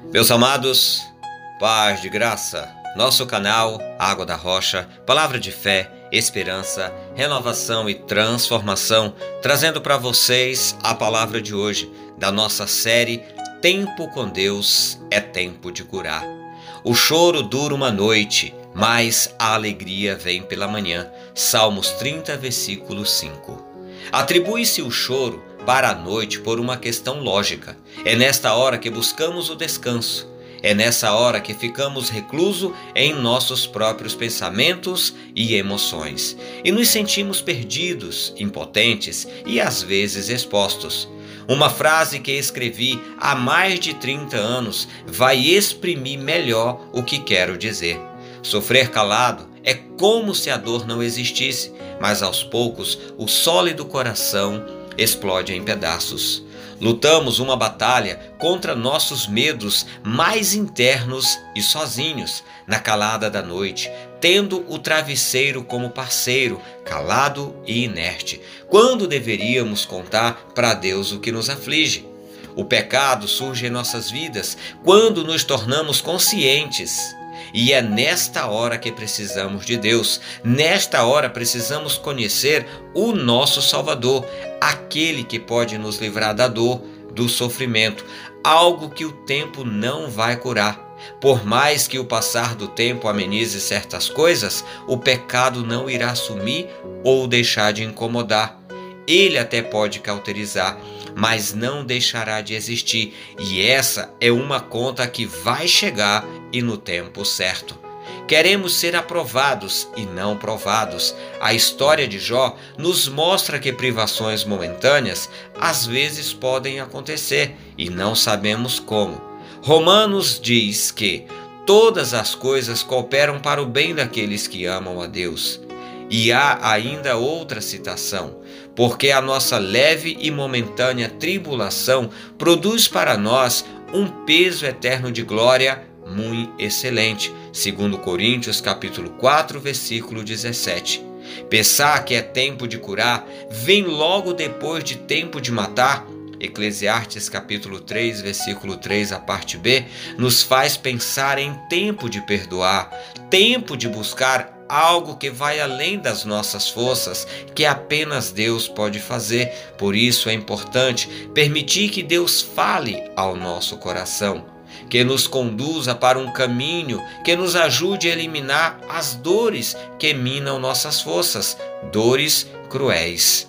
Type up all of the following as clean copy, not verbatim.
Meus amados, paz de graça, nosso canal Água da Rocha, palavra de fé, esperança, renovação e transformação, trazendo para vocês a palavra de hoje da nossa série Tempo com Deus é tempo de curar. O choro dura uma noite, mas a alegria vem pela manhã. Salmos 30, versículo 5. Atribui-se o choro para a noite por uma questão lógica. É nesta hora que buscamos o descanso. É nessa hora que ficamos reclusos em nossos próprios pensamentos e emoções. E nos sentimos perdidos, impotentes e às vezes expostos. Uma frase que escrevi há mais de 30 anos vai exprimir melhor o que quero dizer. Sofrer calado é como se a dor não existisse, mas aos poucos o sólido coração explode em pedaços. Lutamos uma batalha contra nossos medos mais internos e sozinhos, na calada da noite, tendo o travesseiro como parceiro, calado e inerte, quando deveríamos contar para Deus o que nos aflige. O pecado surge em nossas vidas quando nos tornamos conscientes. E é nesta hora que precisamos de Deus. Nesta hora precisamos conhecer o nosso Salvador, aquele que pode nos livrar da dor, do sofrimento, algo que o tempo não vai curar. Por mais que o passar do tempo amenize certas coisas, o pecado não irá sumir ou deixar de incomodar. Ele até pode cauterizar, mas não deixará de existir, e essa é uma conta que vai chegar e no tempo certo. Queremos ser aprovados e não provados. A história de Jó nos mostra que privações momentâneas às vezes podem acontecer e não sabemos como. Romanos diz que todas as coisas cooperam para o bem daqueles que amam a Deus. E há ainda outra citação, porque a nossa leve e momentânea tribulação produz para nós um peso eterno de glória muito excelente, segundo Coríntios capítulo 4, versículo 17. Pensar que é tempo de curar vem logo depois de tempo de matar. Eclesiastes capítulo 3, versículo 3, a parte B, nos faz pensar em tempo de perdoar, tempo de buscar algo que vai além das nossas forças, que apenas Deus pode fazer. Por isso é importante permitir que Deus fale ao nosso coração, que nos conduza para um caminho que nos ajude a eliminar as dores que minam nossas forças, dores cruéis.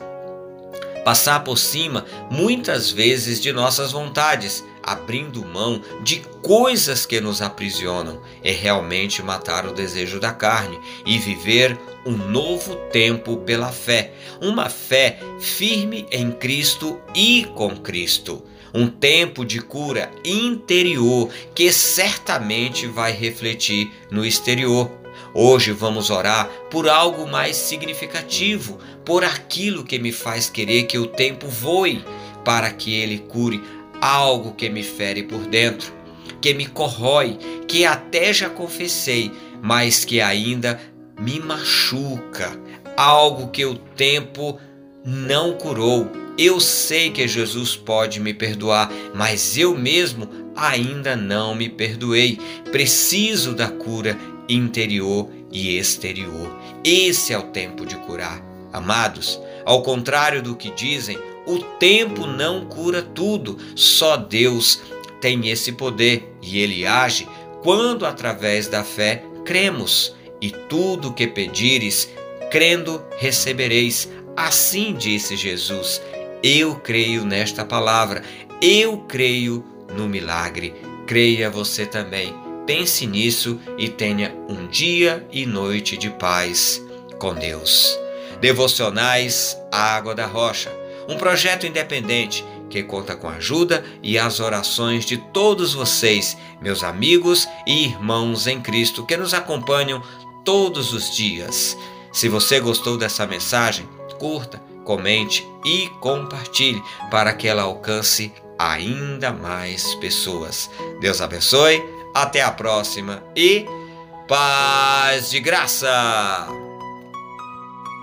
Passar por cima, muitas vezes, de nossas vontades, abrindo mão de coisas que nos aprisionam, é realmente matar o desejo da carne e viver um novo tempo pela fé. Uma fé firme em Cristo e com Cristo. Um tempo de cura interior que certamente vai refletir no exterior. Hoje vamos orar por algo mais significativo, por aquilo que me faz querer que o tempo voe, para que ele cure algo que me fere por dentro, que me corrói, que até já confessei, mas que ainda me machuca, algo que o tempo não curou. Eu sei que Jesus pode me perdoar, mas eu mesmo ainda não me perdoei. Preciso da cura interior e exterior. Esse é o tempo de curar. Amados, ao contrário do que dizem, o tempo não cura tudo. Só Deus tem esse poder e Ele age quando, através da fé, cremos. E tudo o que pedires, crendo, recebereis. Assim disse Jesus. Eu creio nesta palavra. Eu creio no milagre. Creia você também. Pense nisso e tenha um dia e noite de paz com Deus. Devocionais Água da Rocha, um projeto independente que conta com a ajuda e as orações de todos vocês, meus amigos e irmãos em Cristo, que nos acompanham todos os dias. Se você gostou dessa mensagem, curta, comente e compartilhe para que ela alcance ainda mais pessoas. Deus abençoe, até a próxima e paz de graça!